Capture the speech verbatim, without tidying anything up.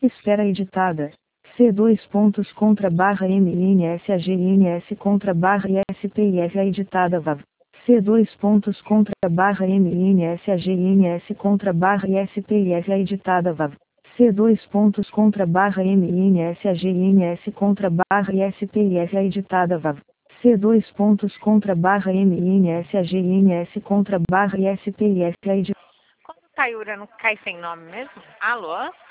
Espera editada. C dois pontos contra barra M N S A G N S contra barra I S P I F A editada V A V. C dois pontos contra barra M N S A G N S contra barra I S P I F A editada V A V. C dois pontos contra barra M N S A G N S contra barra I S P I F A editada V A V. C dois pontos contra barra M N S A G N S contra barra I S P I F A editada. Quando Tayura não cai sem nome mesmo? Alô?